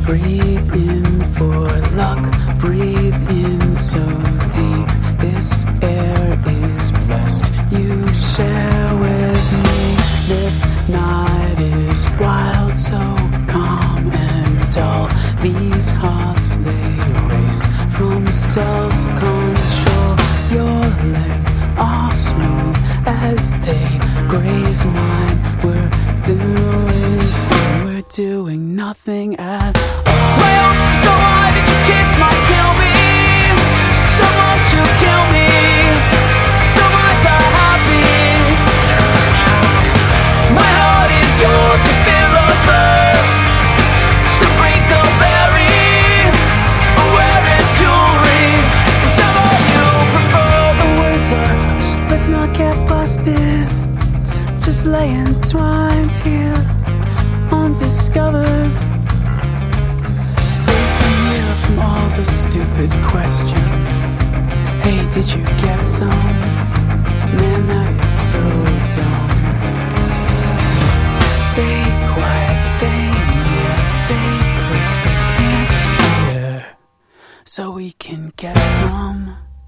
Breathe in for luck, breathe in so deep. This air is blessed, you share with me. This night is wild, so calm and dull. These hearts, they race from self-control. Your legs are smooth as they graze mine. We're doing nothing at all. My hopes are so high that your kiss might kill me. So won't you kill me? So I die happy. My heart is yours to feel or burst, to break or bury, or wear as jewelry, whichever you prefer. The words are hushed, let's not get busted. Just lay entwined here, undiscovered. Safe from here from all the stupid questions. Hey, did you get some? Man, that is so dumb. Stay quiet, stay near, stay close, they can't hear, so we can get some.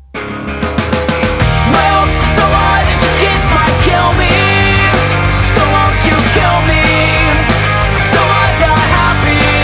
My hopes are so high that your kiss might kill me. So won't you kill me? So I die happy.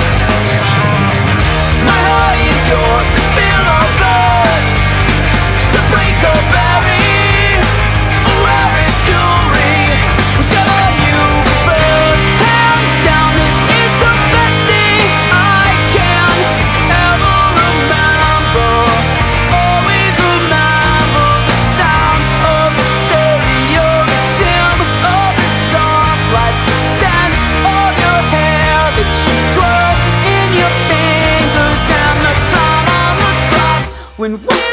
My heart is yours to feel or burst, to break or bury, or wear as jewelry, whichever you prefer. Hands down, this is the best thing I can ever remember. Always remember the sound of the stereo, the dim of the soft lights, the scent of your hair that you twirl in your fingers, and the time on the clock when we